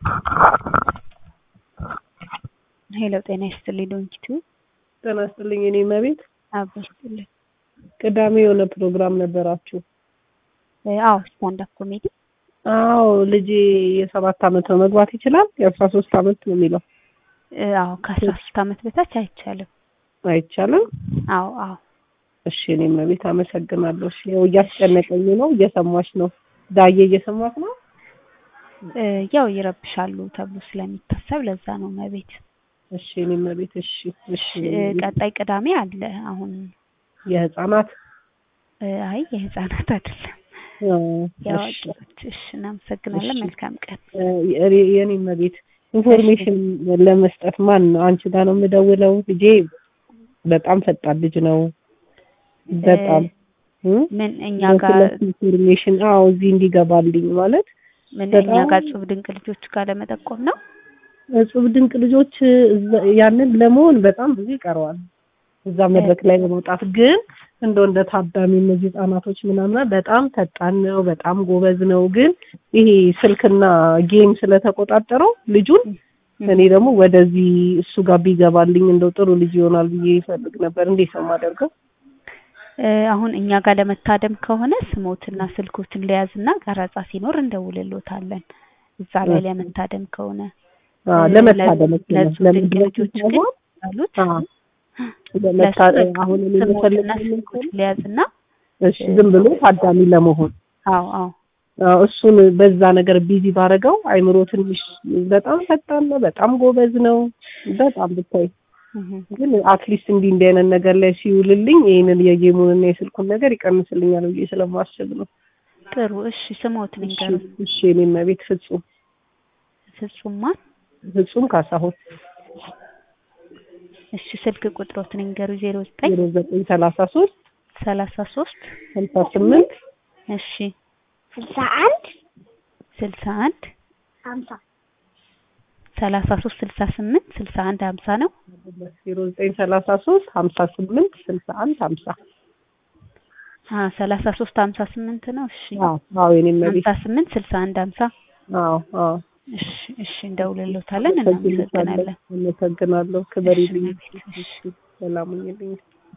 ሄሎ ጤና ይስጥልኝ ዶንኪቱ። ጤና ይስጥልኝ እኔ መቤት አብሽልኝ። ቅዳሜ የሆነ ፕሮግራም ነበራችሁ? አዎ ስታንድ አፕ ኮሜዲ። አዎ ልጄ የ7 አመት ነው መግባት ይችላል? የ13 አመት ነው የሚለው። አዎ ከ13 አመት በታች አይቻልም። አይቻልም? አዎ አዎ። እሺ እኔ መቤት አመሰግናለሁ። እሺ ያው እያስጨነቀኝ ነው። እየሰማሽ ነው? ዳዬ እየሰማት ነው? ያው ይረብሻሉ ተብሎ ስለሚታሰብ ለዛ ነው መቤት። እሺ እኔ መቤት እሺ እሺ። ቀጣይ ቅዳሜ አለ አሁን የህፃናት? አይ የህፃናት አይደለም። ያዋቂዎች። እሺ እናመሰግናለን። መልካም ቀን። የኔ መቤት ኢንፎርሜሽን ለመስጠት ማን አንቺ ጋር ነው የምደውለው? ልጄ በጣም ፈጣን ልጅ ነው። በጣም ምን እኛ ጋር ኢንፎርሜሽን እዚህ እንዲገባልኝ ማለት ምን እኛ ጋር ጽብ ድንቅ ልጆች ጋር ለመጠቆም ነው። ጽብ ድንቅ ልጆች ያንን ለመሆን በጣም ብዙ ይቀረዋል። እዛ መድረክ ላይ ለመውጣት ግን እንደ ታዳሚ እነዚህ ህፃናቶች ምናምን በጣም ፈጣን ነው፣ በጣም ጎበዝ ነው። ግን ይሄ ስልክና ጌም ስለተቆጣጠረው ልጁን እኔ ደግሞ ወደዚህ እሱ ጋር ቢገባልኝ እንደው ጥሩ ልጅ ይሆናል ብዬ ይፈልግ ነበር። እንዴት ነው ማደርገው? አሁን እኛ ጋር ለመታደም ከሆነ ስሞትና ስልኮትን ለያዝና ቀረጻ ሲኖር እንደውልሎታለን። እዛ ላይ ለመታደም ከሆነ ለመታደም ለድንቅ ልጆች ግን አሉት ለመታደም አሁን ስሞትና ስልኮትን ለያዝና እሺ ዝም ብሎ ታዳሚ ለመሆን አዎ እሱን በዛ ነገር ቢዚ ባረገው አይምሮ ትንሽ በጣም ፈጣን ነው፣ በጣም ጎበዝ ነው። በጣም ብታይ ግን አትሊስት እንዲህ አይነት ነገር ላይ ሲውልልኝ ይሄንን የጌሙንና የስልኩን ነገር ይቀንስልኛል ብዬ ስለማስብ ነው። ጥሩ እሺ። ስሞትን እንገሩኝ። እሺ እኔ መቤት ፍጹም ካሳሁን። እሺ ስልክ ቁጥሮትን እንገሩ። 0933 58 እሺ 61 50 33 68 61 50 ነው። 0933 58 61 50 33 58 ነው። እሺ አዎ የኔ መቤት 58 61 50 አዎ እሺ እንደውልሎታለን። እናመሰግናለን። ክበሪልኝ። ሰላም ሁኚልኝ።